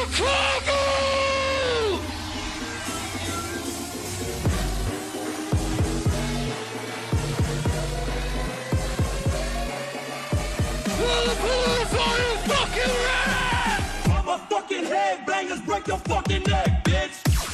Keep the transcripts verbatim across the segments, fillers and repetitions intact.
Chicago! The police are you fucking ready? I'm a fucking headbangers, break your fucking neck, bitch!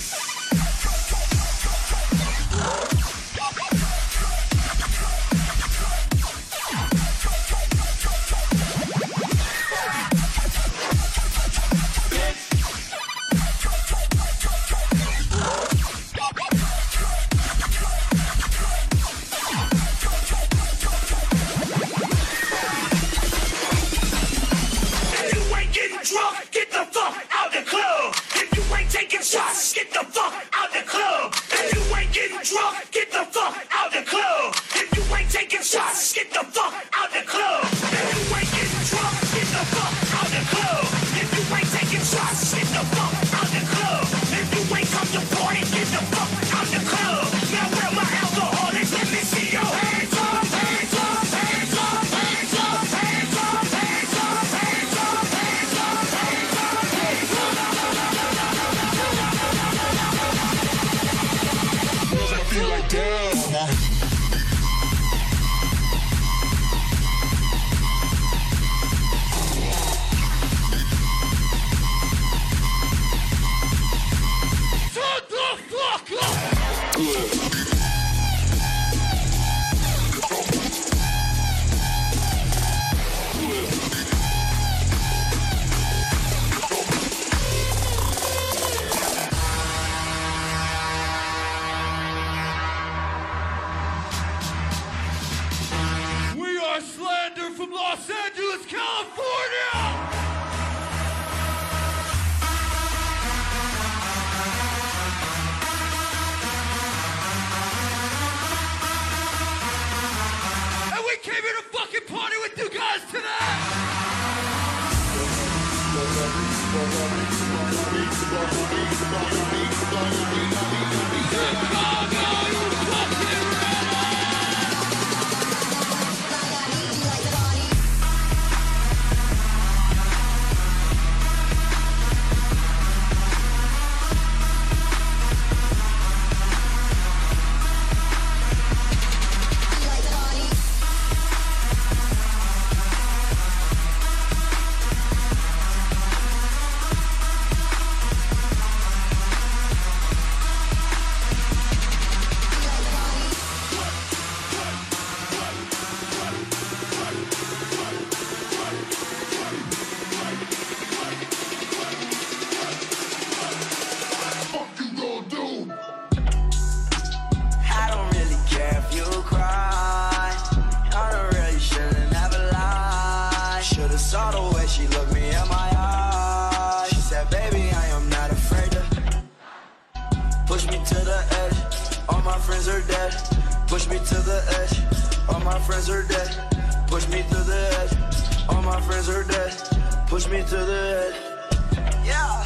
Shots, get the fuck out the club. If you ain't getting drunk, get the fuck out the club. If you ain't taking shots, get the fuck out the club. If you ain't getting drunk, get the fuck out the club. If you ain't taking shots, get the fuck out the club. If you ain't come to party, get the fuck out the club. Now where my alcoholics? Let me see your hands up, hands up, hands up, hands up, hands up, hands up, hands up, hands up, hands up, hands up. I feel like damn. Slander from Los Angeles, California! And we came here to fucking party with you guys tonight! Chicago, you fucking saw the way she looked me in my eyes. She said, baby, I am not afraid to push me to the edge. All my friends are dead. Push me to the edge. All my friends are dead. Push me to the edge. All my friends are dead. Push me to the edge. Yeah.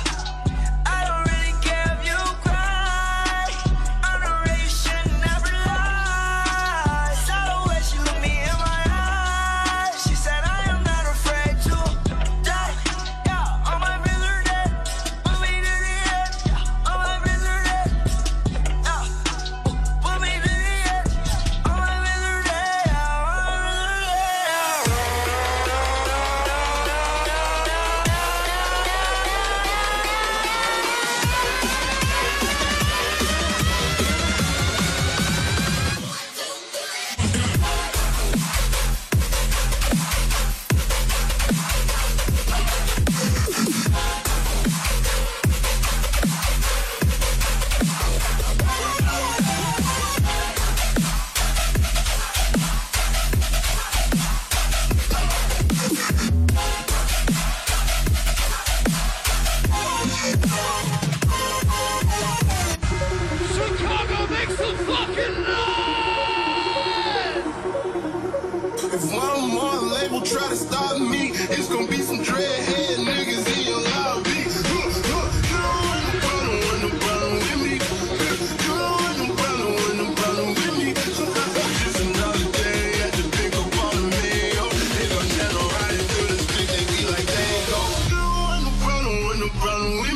Try to stop me, it's gonna be some dreadhead niggas in your lobby. You don't want no problem, want no problem with me. You don't want no problem, want no problem with me. Just another day at the pick up on the mail. They gon' channel right into the stick, they be like, there you go. You don't want no problem, want no problem with me.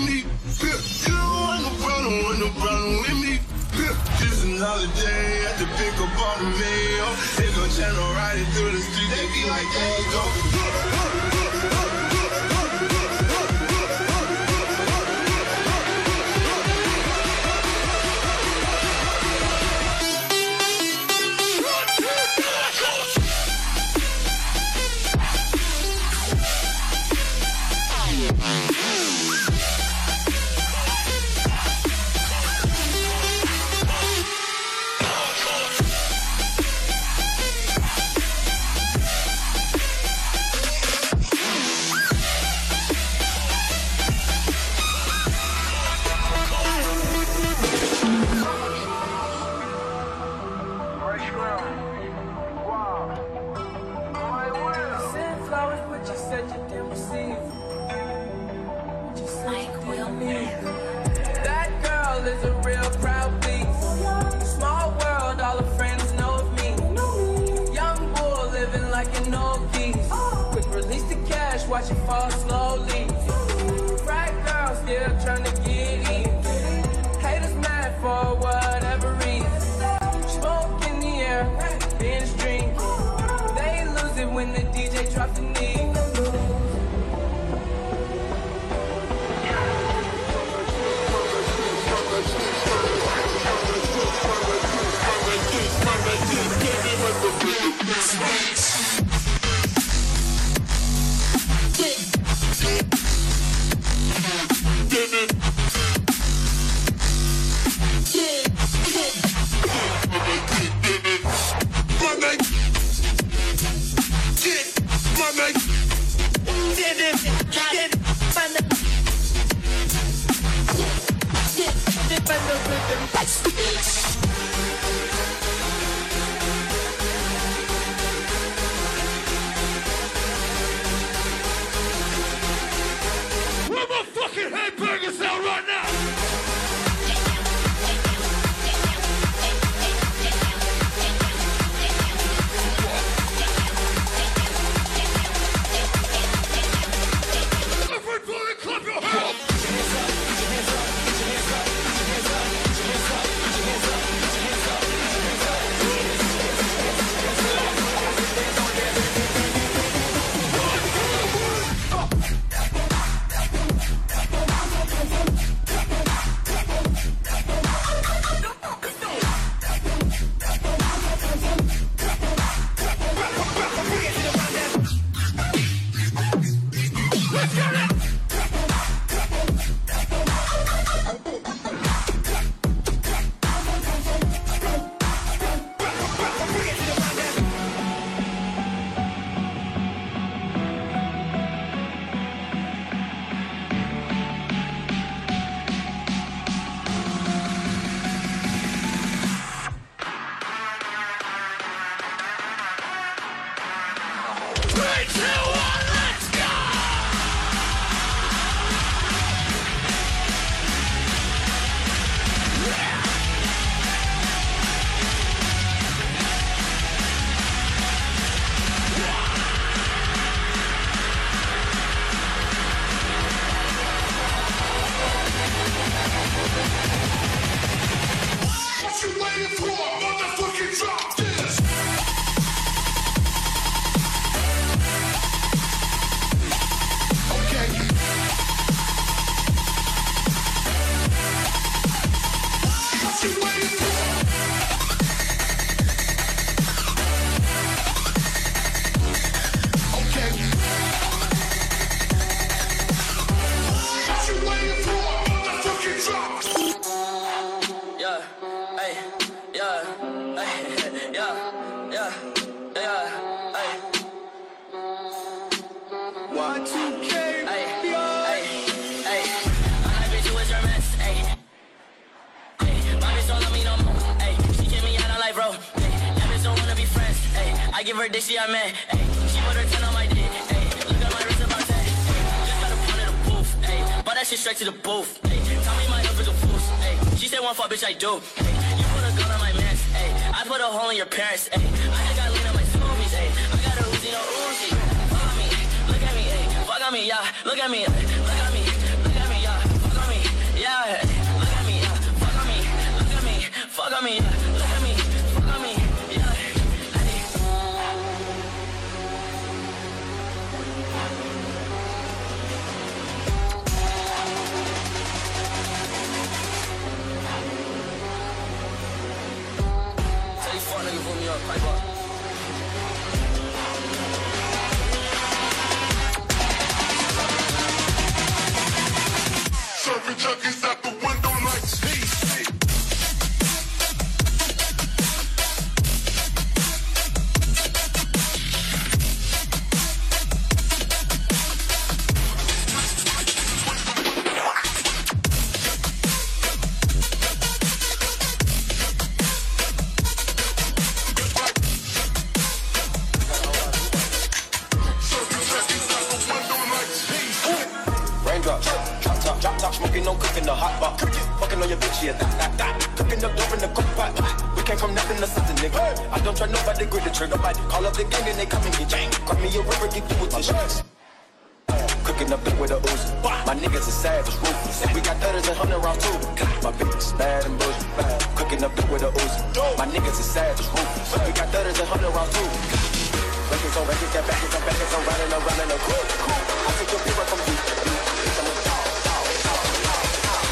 like, there you go. Watch it fall slowly. Right girl still trying to get in. Haters mad for whatever reason. Smoke in the air, binge drink. They lose it when the D J drops the knee. Where my fucking headbangers out right now? Everybody clap your hands! Three, two, one, let's go! What you waiting for? Motherfucking drop this! Okay. What you waiting for? Okay. What you waiting for? Motherfucking drop! Yeah, hey, yeah, hey, yeah, yeah, yeah, hey. Y two K, Hey, hey, hey. My bitch, you was your mess, hey. Hey, my bitch don't love me no more, hey. She kicked me out of life, bro. Hey, that bitch don't wanna be friends, hey. I give her dick, she a man, hey. She put her ten on my dick, hey. Look at my wrist about that, hey. Just got a pound in the booth, hey. Bought that shit straight to the booth, hey. Tell me my up is a fool, hey. She said one fuck, bitch, I do, hey. You put a gun on my mans, hey. I put a hole in your parents, hey. I just got lean on my smoothies, hey. I got a Uzi, no Uzi. Follow me, look at me, hey. Fuck on me, yeah. Look at me, look at me, look at me, yeah. Fuck on me, yeah. Look at me, yeah. Fuck on me, look at me, fuck on me, yeah. Look at me, fuck on me, yeah. Hey. no cooking the hot pot. Fucking on your bitch, yeah, that, that, that. Cooking up dope in the cook pot. We came from nothing to something, nigga. I don't try nobody, grip the trigger, nobody. Call up the gang and they come and get you. Grab me a river, get through with the shots. Cooking up with a Uzi. My niggas is savage, ruthless. We got thudders and hundred rounds too. My bitch is bad and bullshit. Cooking up with a Uzi. My niggas is savage, ruthless. We got thudders and hundred rounds too. Records on records, got backers on backers, I'm riding around in a cool. I take your paper from you. Bitch, I'm a dog, dog, dog, dog,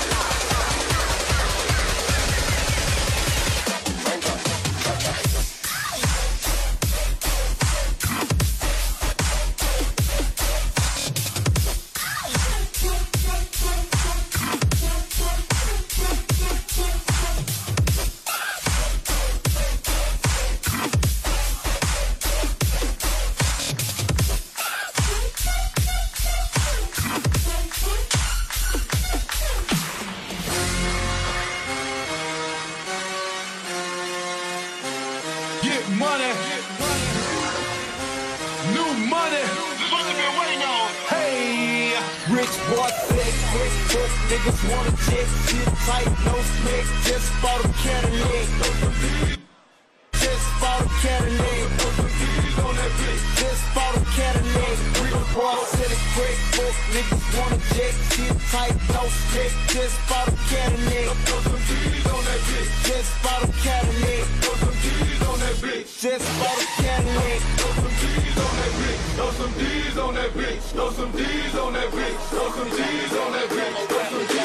Niggas wanna jet, shit tight, no snake, just bought a Cadillac. Just bought a Cadillac. Just bought a Cadillac. Real boy said it's great, folk niggas wanna jet, shit tight, no snake, just bought a Cadillac. Just bought a Cadillac. Just bought a Cadillac. Throw some D's on that bitch. Throw some D's on that bitch. Throw some D's on that bitch. Throw some D's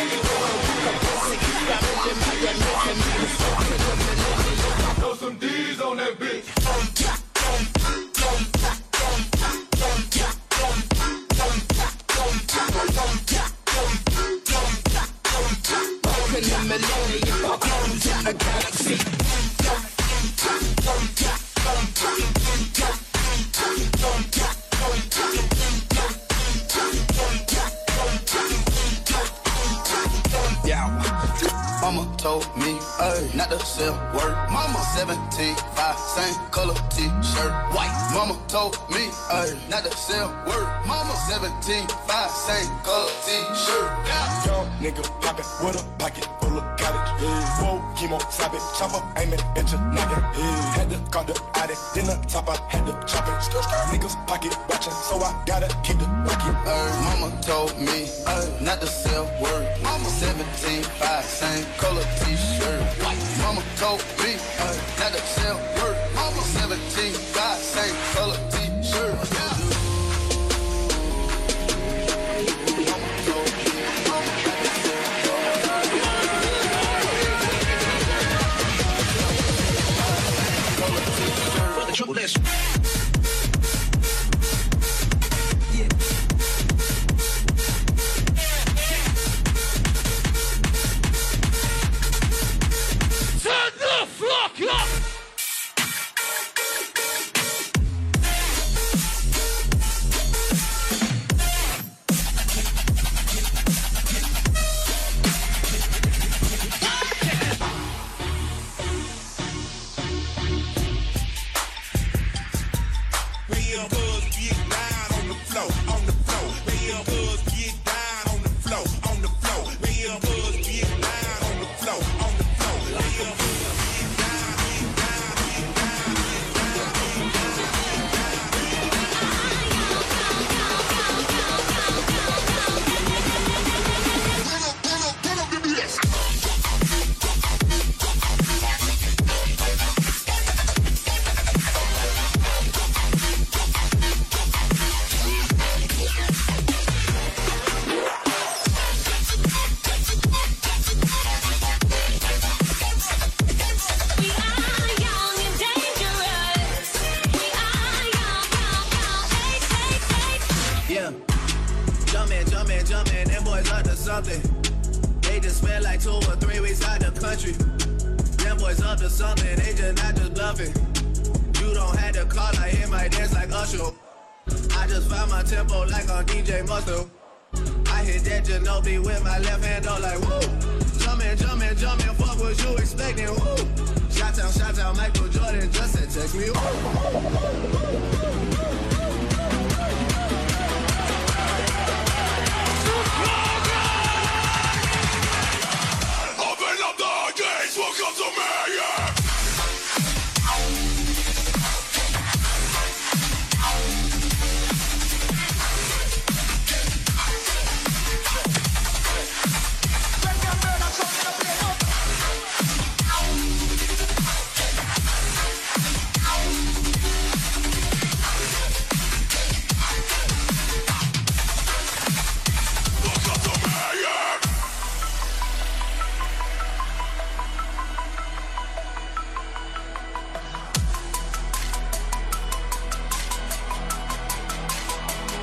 on that bitch. Throw some D's on that bitch. Open the millennium, welcome to the galaxy. Mama told me, ay, not to sell word. Mama seventeen, five, same color t-shirt, white. Mama told me, ay, not to sell word. Mama seventeen, five, same color t-shirt. Young nigga poppin' with a pocket full of cabbage. Yeah. Whoa, chemo, slap it, chopper, aim it at your noggin. Yeah. Had to call the addict, then the top, I had to chop it. Niggas pocket watchin', so I gotta keep the rocket. Ay, mama told me, ay, not to sell word. Mama seventeen, five, same color t-shirt, white. Mama told me, ay, not to sell word. Mama seventeen, five, same color t-shirt.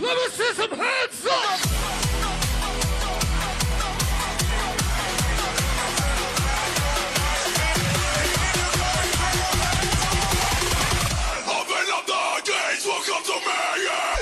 Let me see some hands up. Open up the gates, welcome to me, yeah.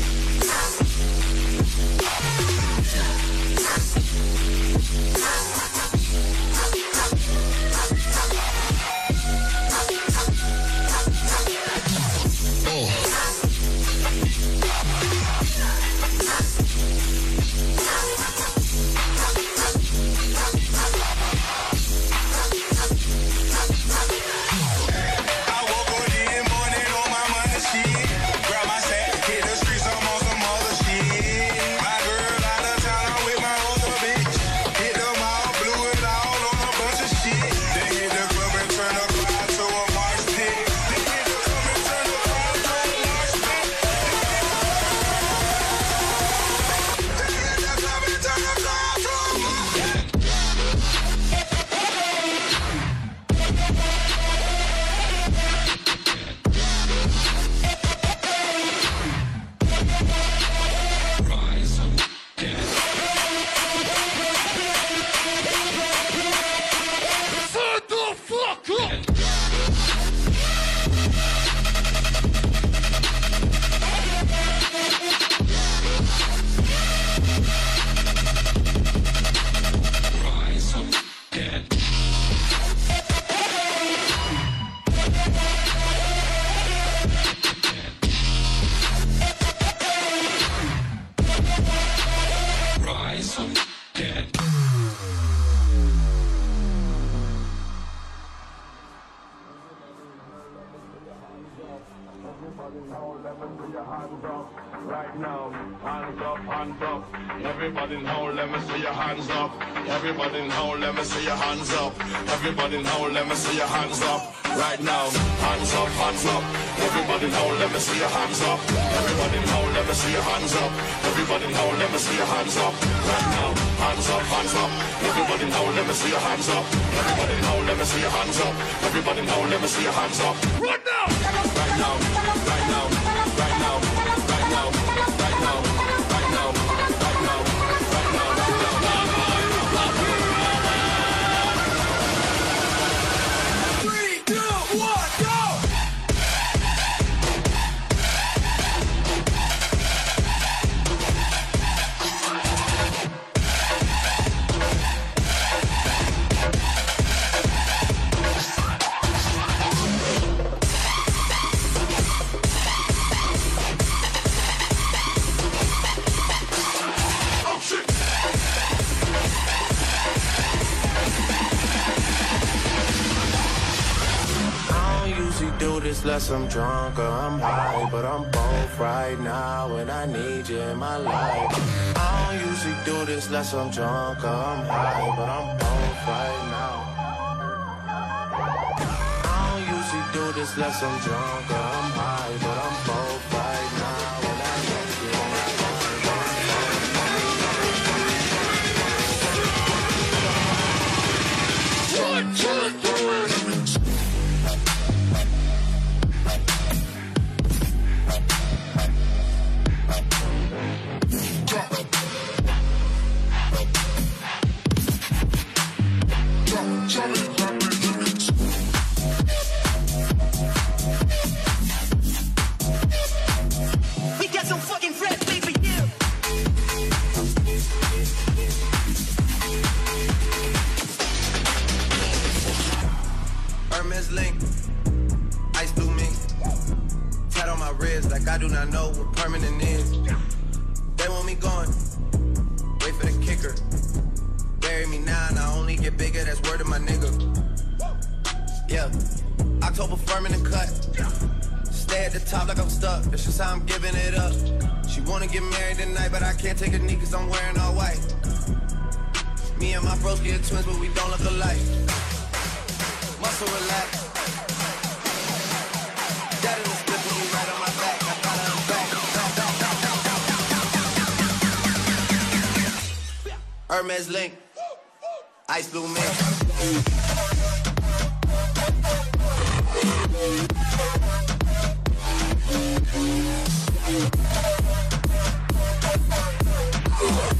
Right now, hands up, hands up. Everybody now, let me see your hands up. Everybody now, let me see your hands up. Everybody now, let me see your hands up. Right now, hands up, hands up. Everybody now, let me see your hands up. Everybody now, let me see your hands up. Everybody now, let me see your hands up. Right now, hands up, hands up. Everybody now, let me see your hands up. Everybody now, let me see your hands up. Everybody now, let me see your hands up. Right now, right now, right now, right now, right now, right now, right now, right now, right now, three, two, one, go! Unless I'm drunk or I'm high, but I'm both right now, and I need you in my life. I don't usually do this unless I'm drunk or I'm high, but I'm both right now. I don't usually do this unless I'm drunk or I'm high, but I'm both right now, and I need you in my life. One, two, three. We got some fucking fresh beat for you. Hermes link, ice blue mix, tat on my wrist like I do not know what permanent is. They want me gone, wait for the kicker. Bury me now and I only get bigger, that's word of my nigga. Yeah, October firm in the cut. Stay at the top like I'm stuck, that's just how I'm giving it up. She wanna get married tonight, but I can't take a knee cause I'm wearing all white. Me and my broski are twins, but we don't look alike. Muscle relax. That in the slip with me right on my back. I gotta unpack. Hermes link, ice blue mix.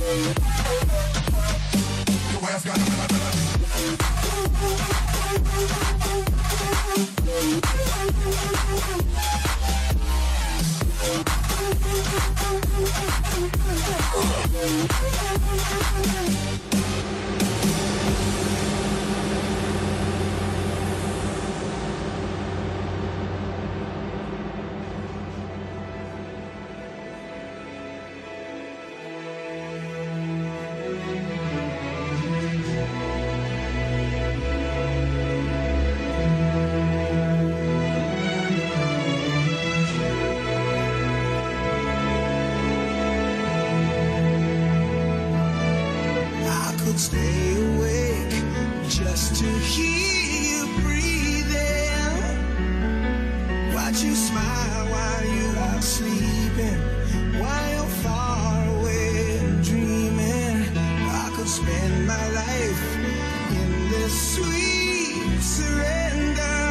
Stay awake just to hear you breathing. Watch you smile while you are sleeping, while you're far away dreaming. I could spend my life in this sweet surrender.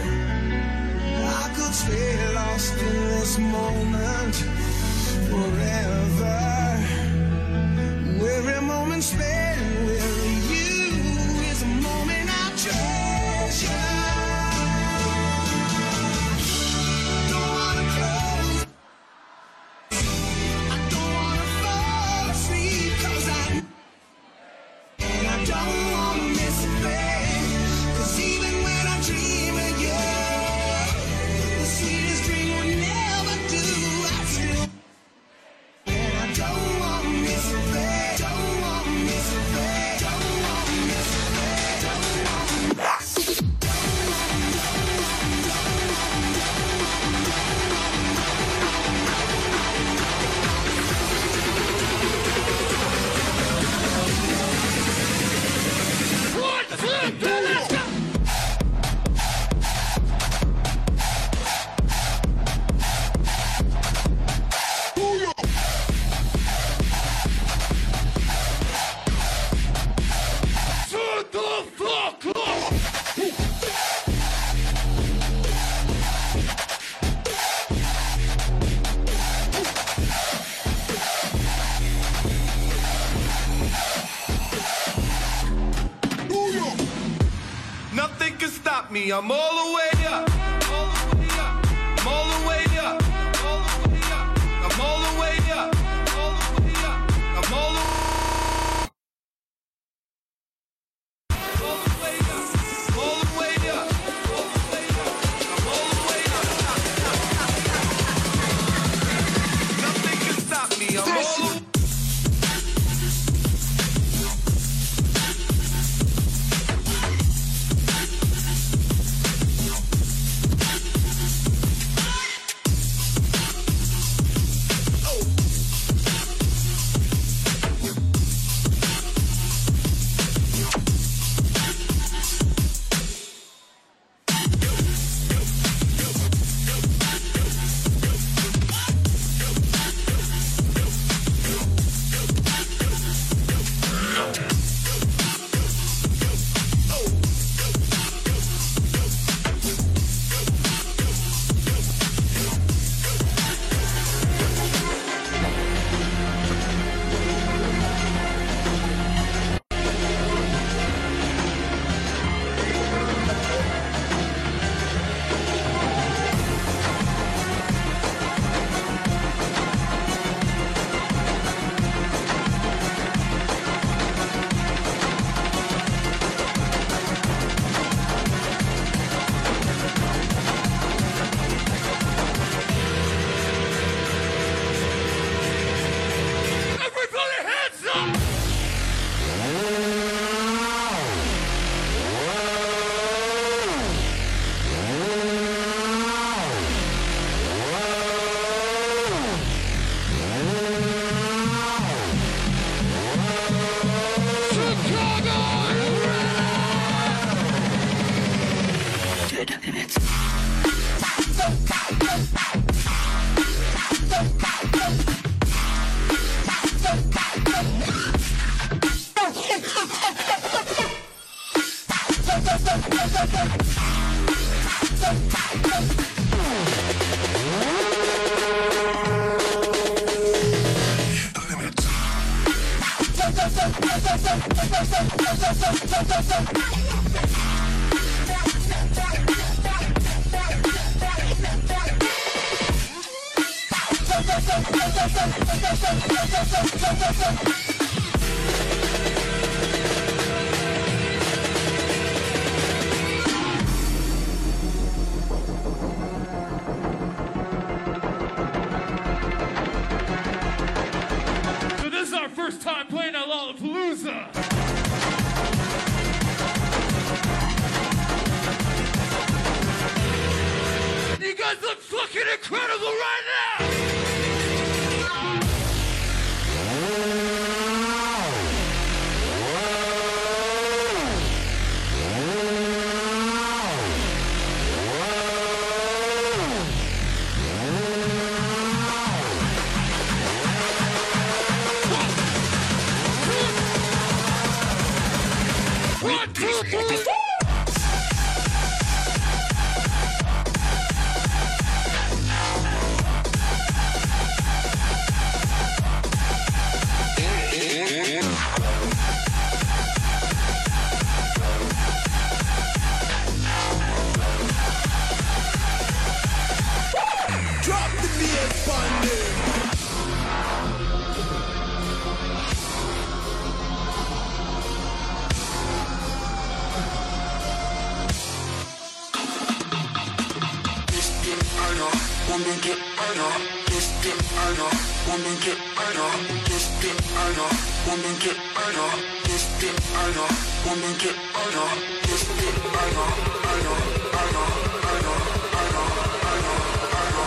I could stay lost in this moment forever. Every moment spent with you is a moment I treasure. Don't wanna close, I don't wanna fall asleep, 'cause I, and I don't wanna miss a thing, 'cause even when I dream of you, the sweetest dream will never do. I still, and I don't wanna miss a thing. Nothing can stop me. I'm all the way up. All the way up. I'm all the way up. All the way up. I'm all the way up. All the way up. I'm all the all the way up. All the way up. All the way up. I'm all the way up. Nothing can stop me. I'm all the way up. So this is our first time playing at Lollapalooza. You guys look fucking incredible right now! One, two, three, four! Drop the bass on them. Woman get harder, this get harder. Woman get harder, this get harder. Woman get harder, this get harder. Woman get harder, this get harder, harder, harder, harder, harder, harder, harder.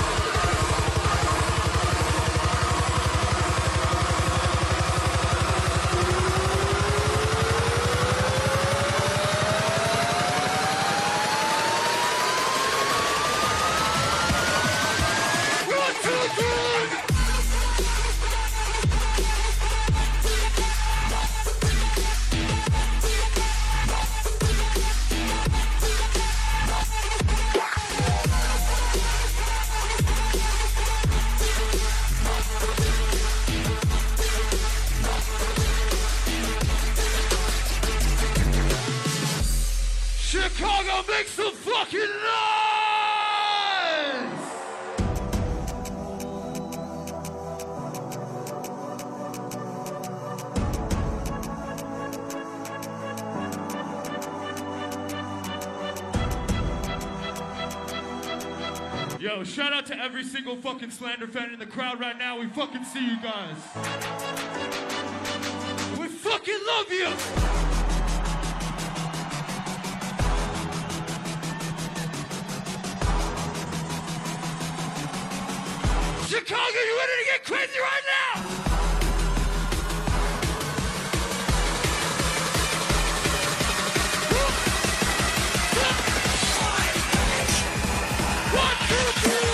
Chicago, make some fucking noise! Yo, shout out to every single fucking Slander fan in the crowd right now. We fucking see you guys. We fucking love you! Chicago, you ready to get crazy right now? One, two, three.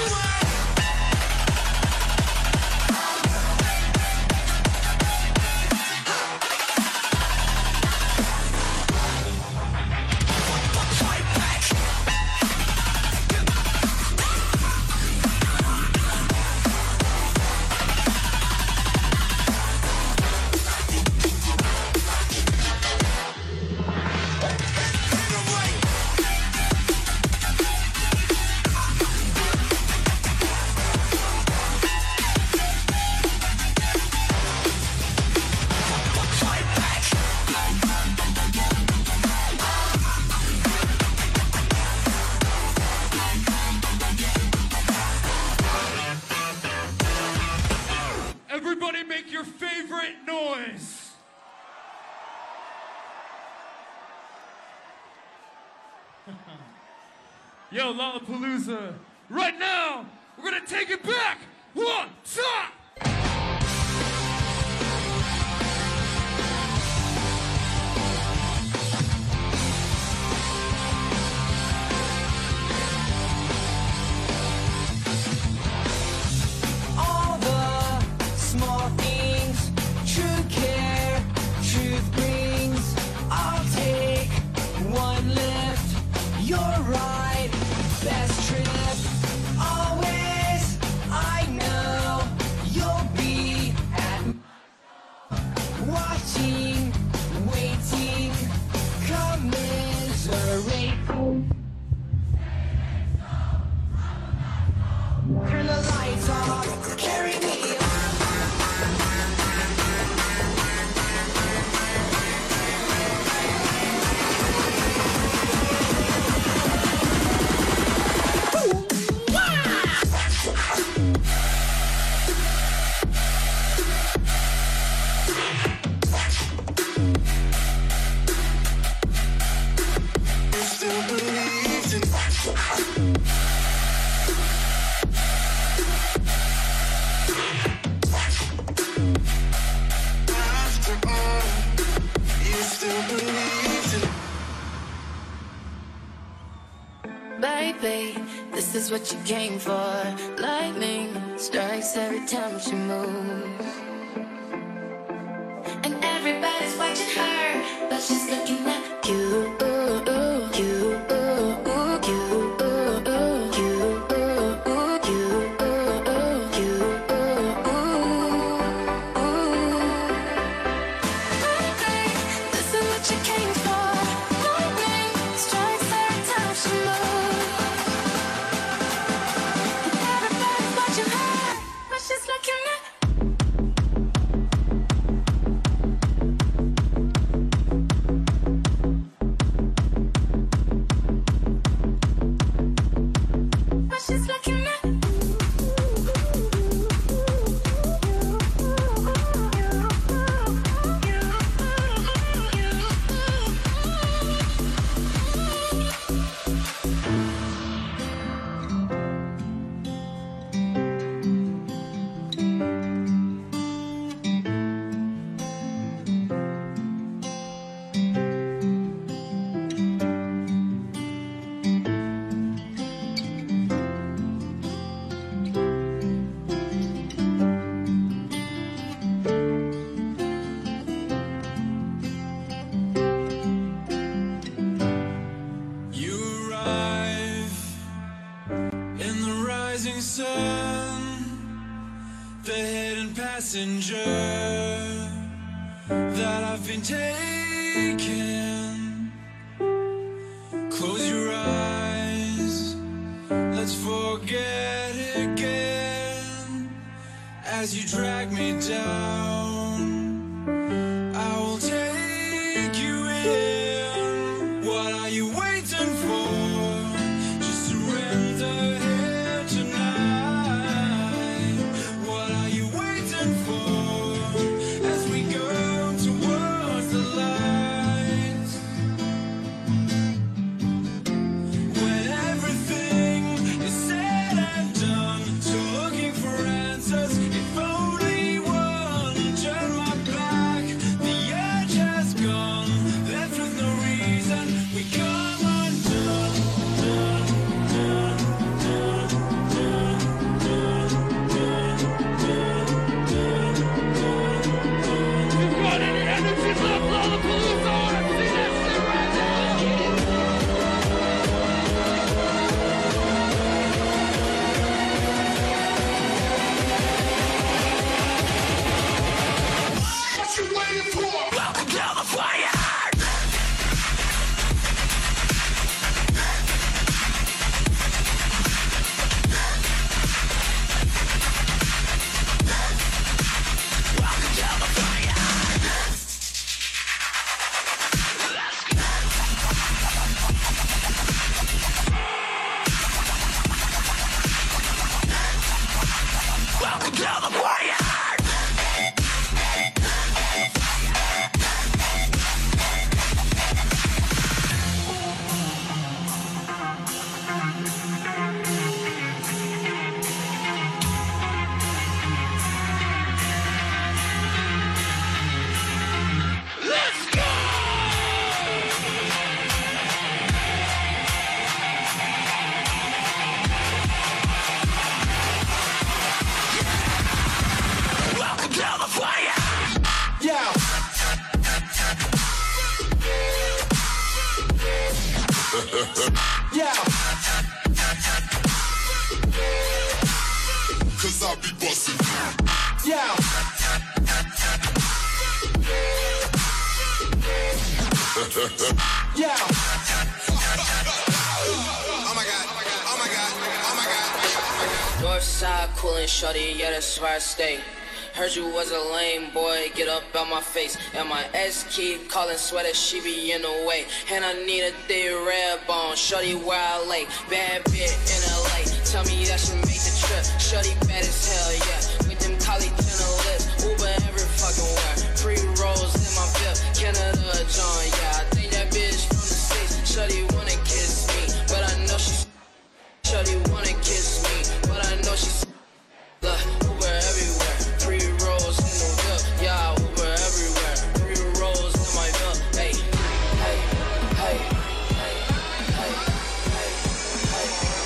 Everybody make your favorite noise. Yo, Lollapalooza, right now, we're gonna take it back. One, two. All the small things, true care, truth brings. I'll take one lift, you're right, best trip. Always, I know babe, this is what you came for. Lightning strikes every time she moves, and everybody's watching her, but she's looking at you. That I've been taken. Close your eyes, let's forget again. As you drag me down, I will take you in. What are you waiting for? Just surrender here tonight. What are you waiting for? As we go towards the light, when everything is said and done, still looking for answers. If only one turn my back, the edge has gone, left with no reason. We come undone, done, done, done, done, done, done, done, done, done. You got any energy left, Lollapalooza? I see that shit right now. What you waiting for? Welcome to the fire. Welcome to the fire. Let's go. Welcome to the fire. Let's go! Welcome to the fire! Yeah. Yeah. Cause I be bustin'. Yeah. Yeah. Oh my god, oh my god, oh my god. North side coolin' shorty, yeah, that's where I stay. Heard you was a lame boy, get up out my face. And my ex keep calling sweater, she be in the way. And I need a thick red bone, shorty where I lay. Bad bit in L A, tell me that she made the trip. Shorty bad as hell, yeah. With them collie tenor lips, Uber every fucking where. Free rolls in my bib, Canada John, yeah. I think that bitch from the States, shorty wanna kiss me. But I know she, shorty wanna kiss me. But I know she's, look, Uber everywhere. Free rolls in the whip, yeah, Uber everywhere. Free rolls in my whip, hey, hey, hey, hey, hey, hey, hey, hey.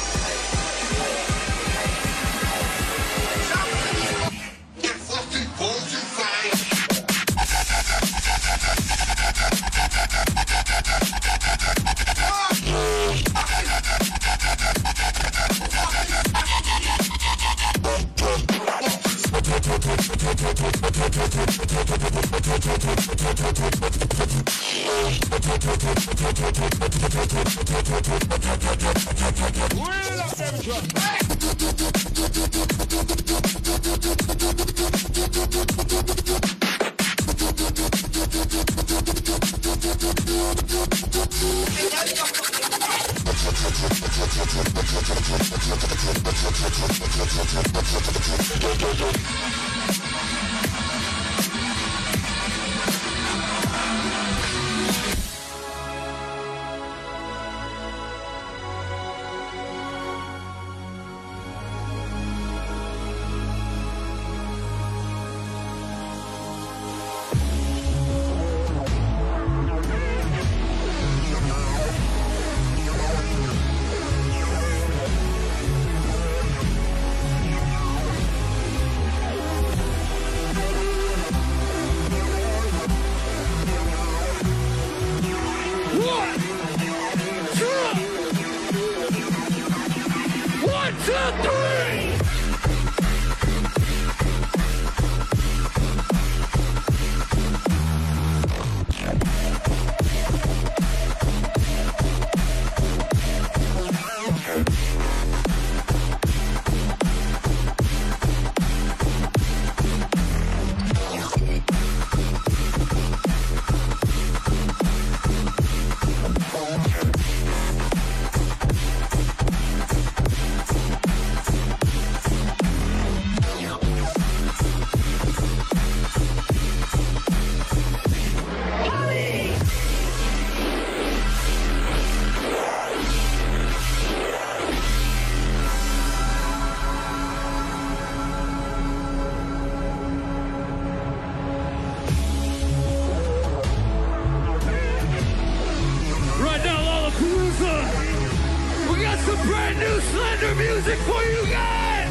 Music for you guys!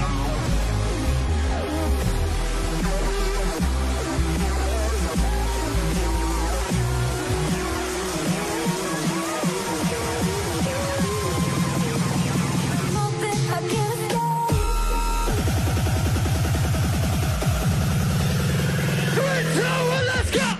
Three, two, one, let's go!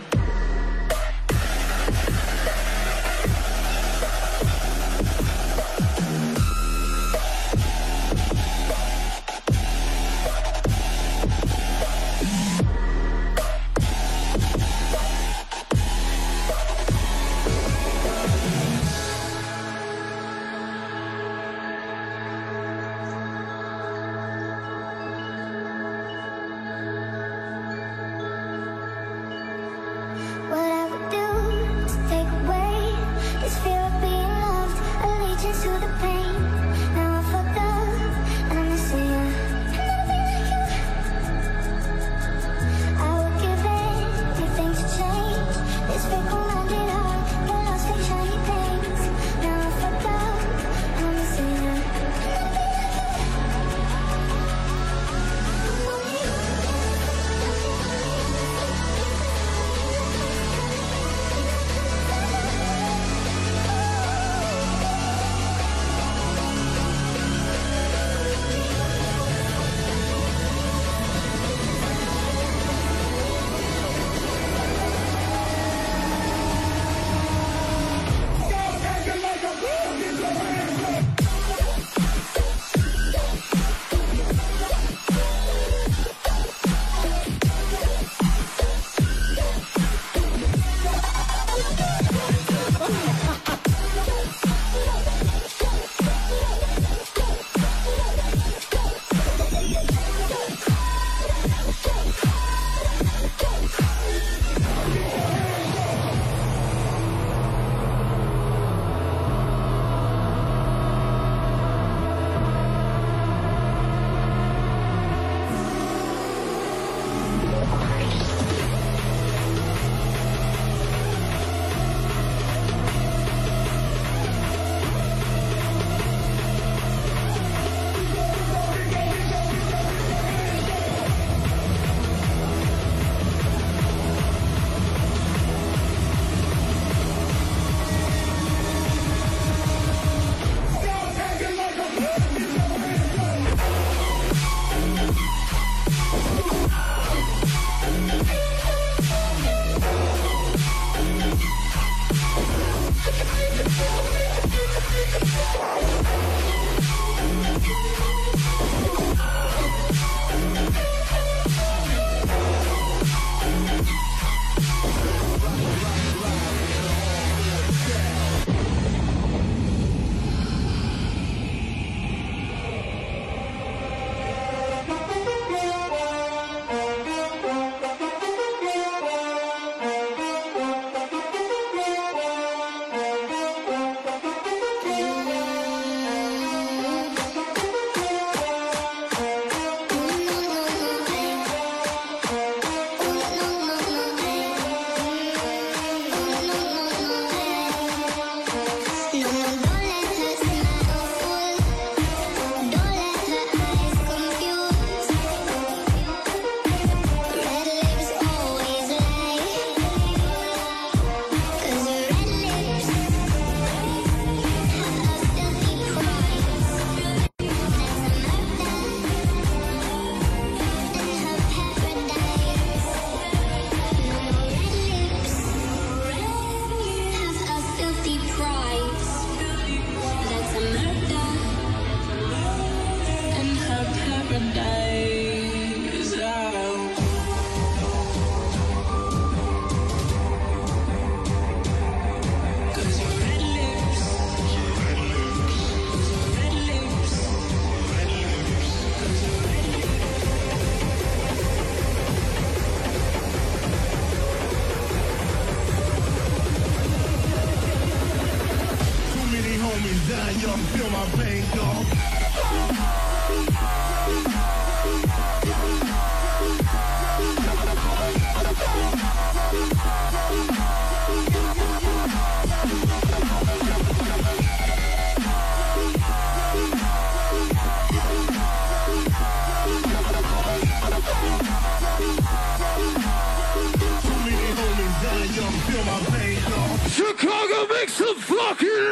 some fucking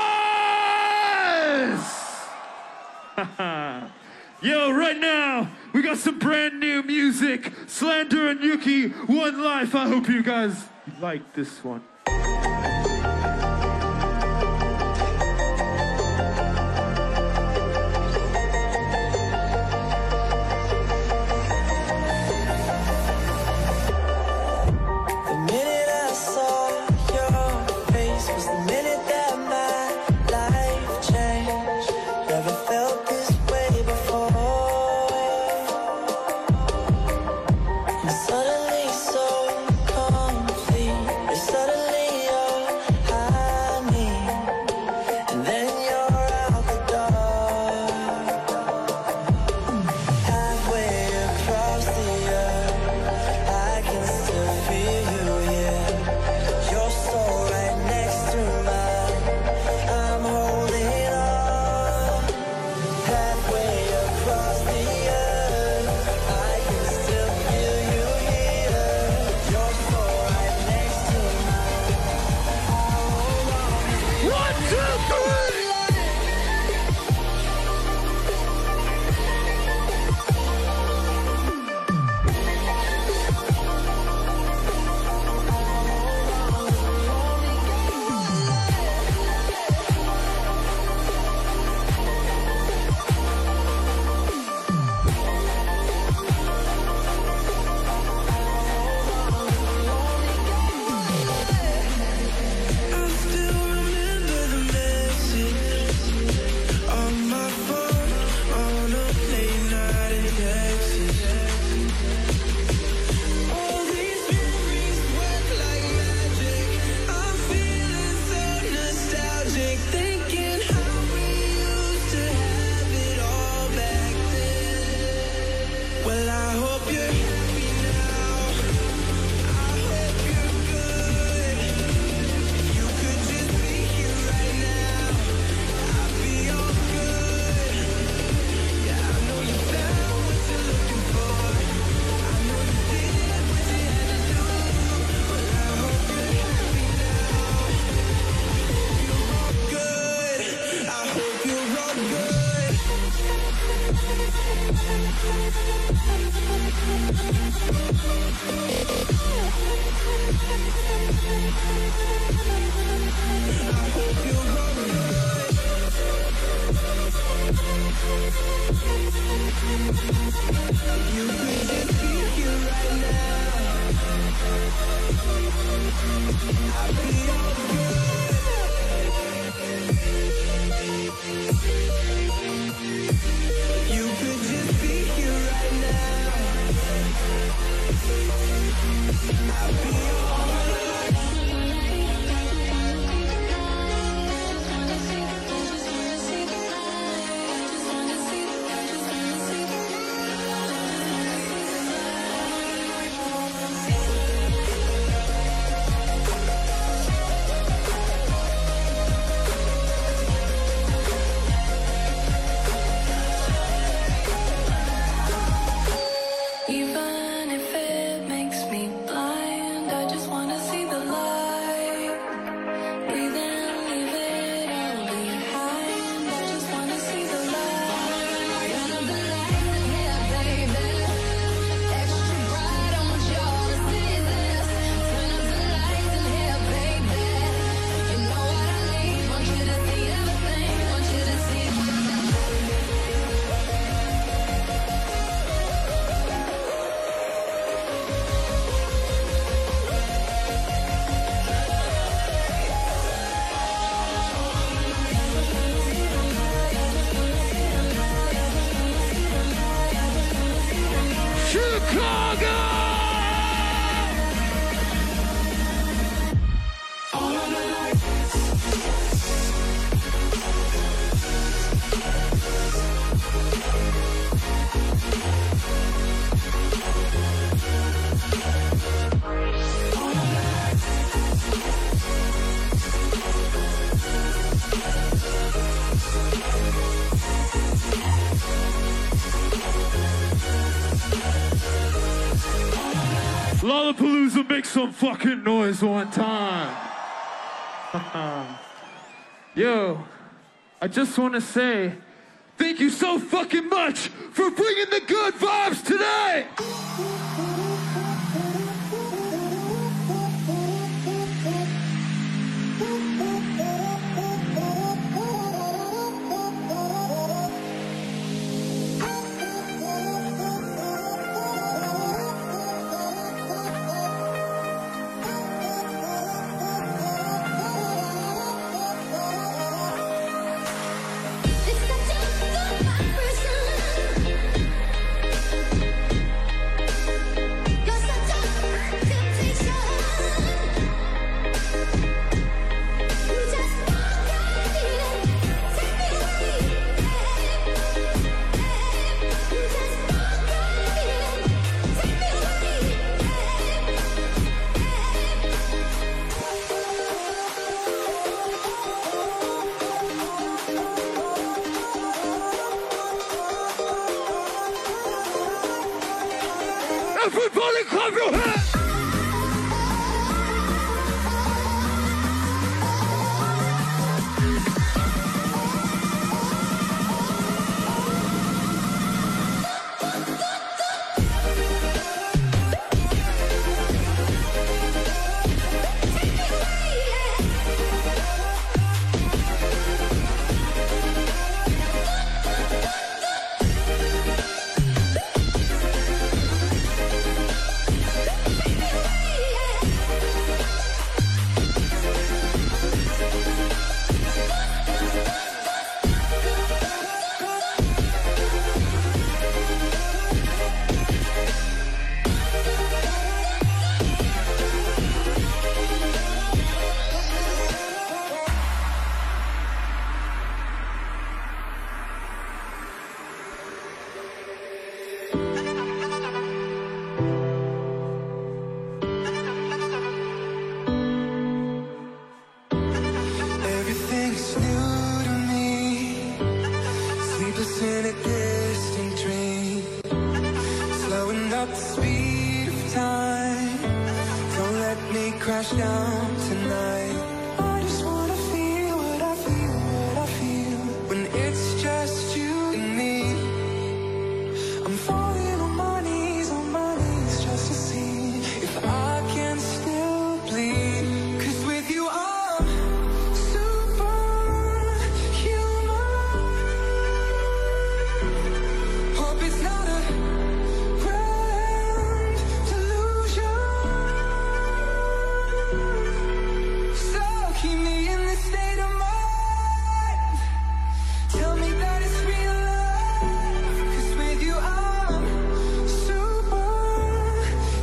noise! Yo, right now, we got some brand new music. Slander and Yuki, One Life. I hope you guys like this one. Lollapalooza, make some fucking noise one time. Yo, I just want to say thank you so fucking much for bringing the good vibes today. Everybody clap your hands! Everything's new to me. Sleepless in a distant dream. Slowing up the speed of time. Don't let me crash down tonight. I just wanna feel what I feel, what I feel. When it's just you and me. I'm falling on my knees, on my knees, just to see if I can still bleed. 'Cause with you I'm superhuman. Hope it's not a grand delusion. So keep me in this state of mind. Tell me that it's real love. 'Cause with you I'm superhuman,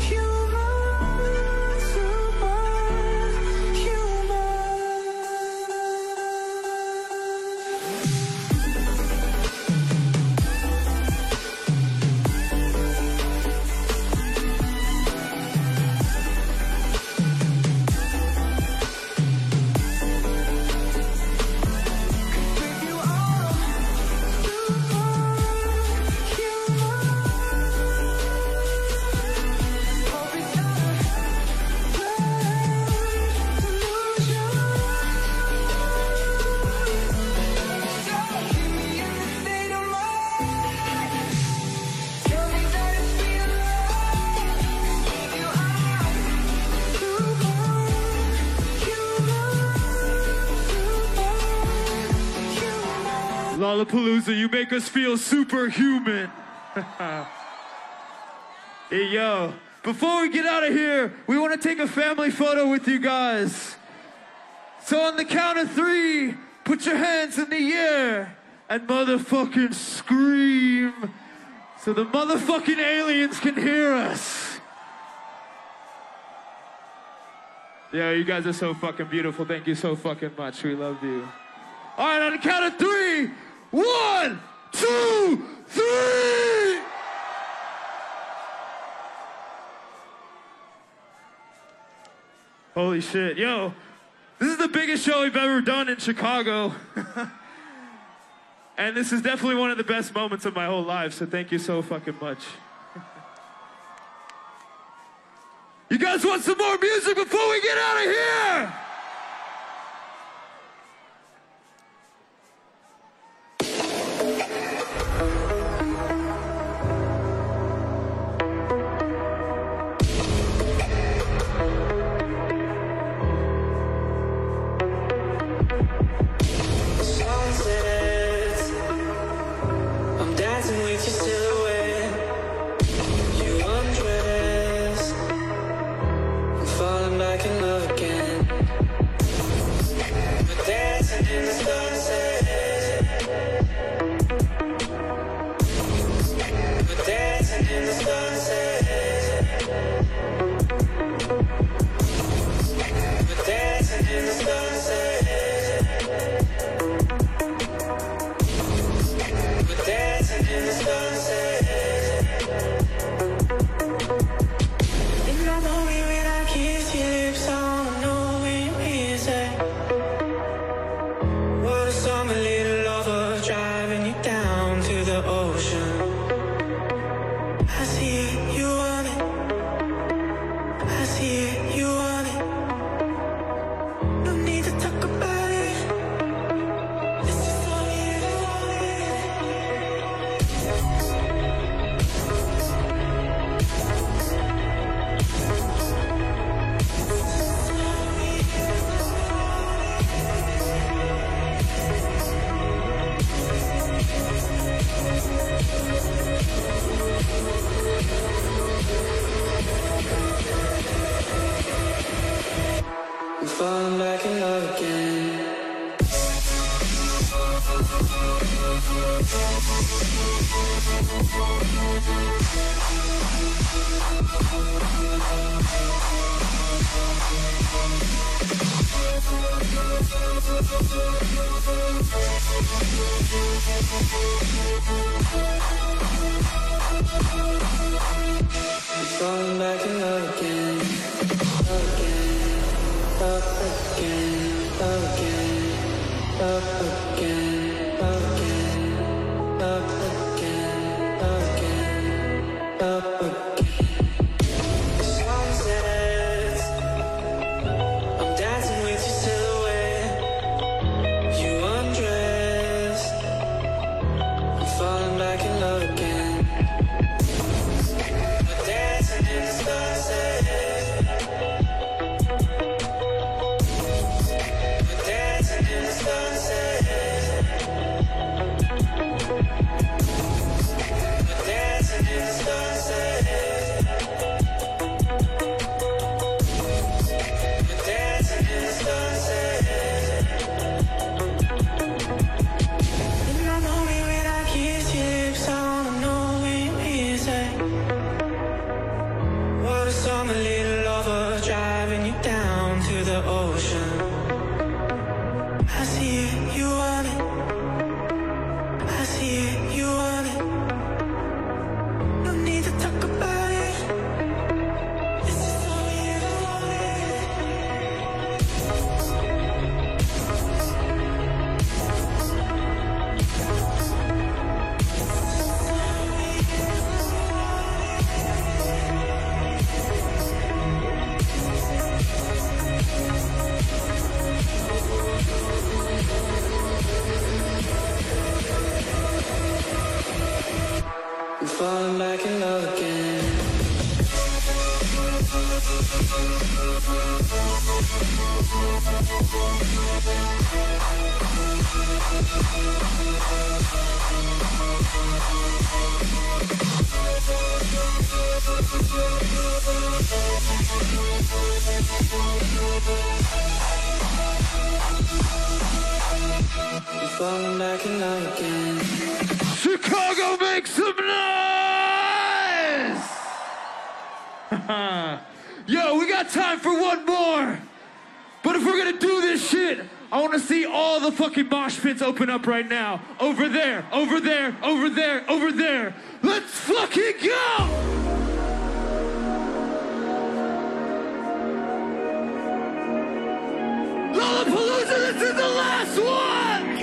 Lollapalooza, you make us feel superhuman. Hey, yo, before we get out of here, we want to take a family photo with you guys. So on the count of three, put your hands in the air and motherfucking scream so the motherfucking aliens can hear us. Yeah, you guys are so fucking beautiful. Thank you so fucking much. We love you. All right, on the count of three. One, two, three! Holy shit. Yo, this is the biggest show we've ever done in Chicago. And this is definitely one of the best moments of my whole life, so thank you so fucking much. You guys want some more music before we get out of here? see it, you want it. No need to talk about it. This is all you want it. I'm falling back in love again. I'm falling back in love again. Love again. Love again. Love again. Love again. Love again. Love again. Love again. Love again. Sunsets. I'm dancing with your silhouette. You undressed. I'm falling back in love again. We're dancing in the sunset. We're dancing in the sunset. We're dancing in the sunset. We're dancing in the sunset. You don't know me when I kiss your lips. I wanna know when you miss it. What a summer little lover driving you down to the ocean. I see it, you want it. I see it, you want it. No need to talk about it. This is all you want it. I'm falling back in love again. I'm falling back in love again. Chicago, make some noise! Yo, we got time for one more. But if we're gonna do this shit, I wanna see all the fucking mosh pits open up right now. Over there, over there, over there, over there. Let's fucking go! Lollapalooza, this is the last one!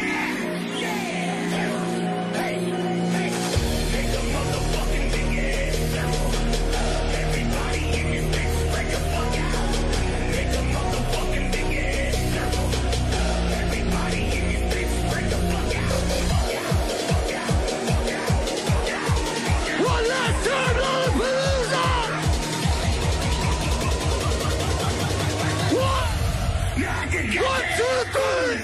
One last time, Lollapalooza! One, one, two, three!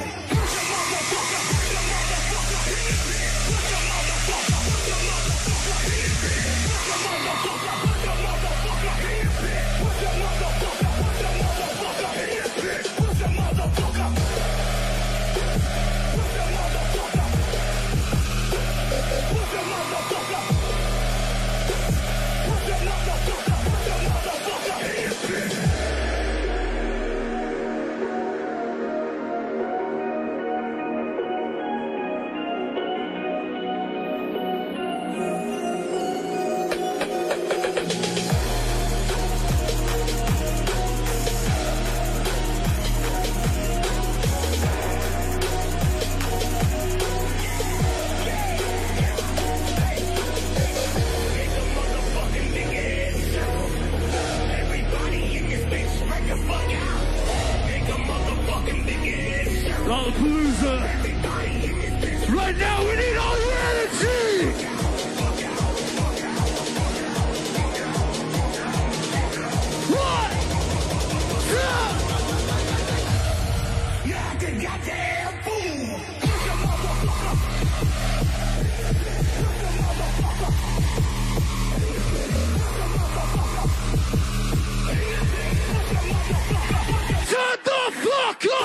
Lollapalooza. Right now, we need all your energy. One, two. Yeah, the goddamn fool. Shut the fuck up!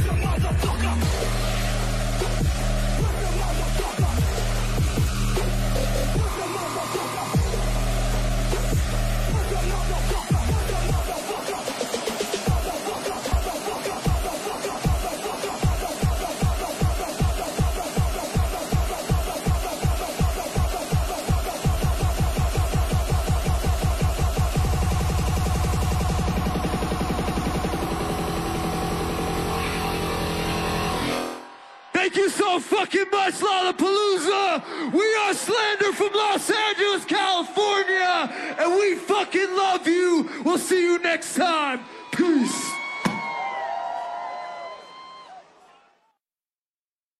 Thank you so fucking much, Lollapalooza! We are Slander from Los Angeles, California, and we fucking love you! We'll see you next time. Peace.